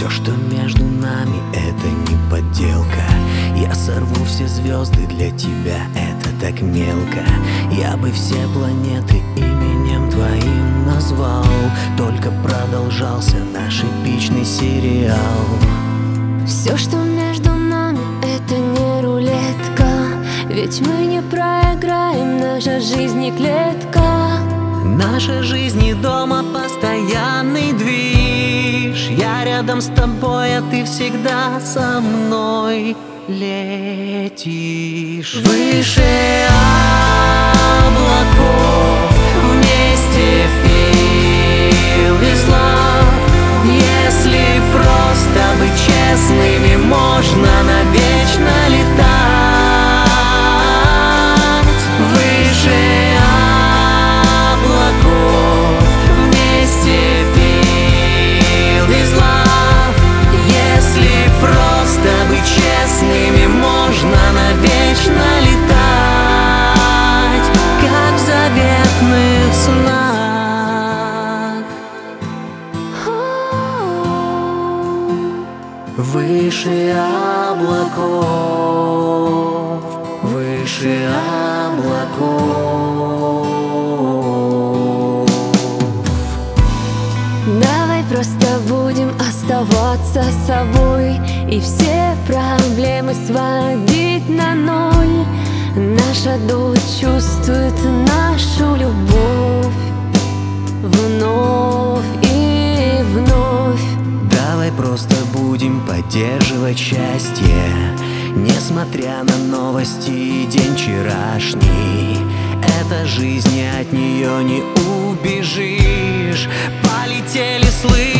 Все, что между нами, это не подделка. Я сорву все звезды для тебя, это так мелко. Я бы все планеты именем твоим назвал, только продолжался наш эпичный сериал. Все, что между нами, это не рулетка, ведь мы не проиграем, наша жизнь не клетка. Наша жизнь не дома, постоянный движ. Я рядом с тобой, а ты всегда со мной летишь. Выше облаков, вместе feel this love. Если просто быть честными, можно навечно летать. Выше облаков, вместе feel this love. Если просто быть честными, можно навечно летать, как в заветных снах. Выше облаков, выше облаков. Давай просто будем оставаться собой и все проблемы сводить на ноль. Наша дочь чувствует нашу любовь вновь и вновь. Давай просто будем поддерживать счастье, несмотря на новости и день вчерашний. Это жизнь, и от нее не убежишь. Полетели слышь.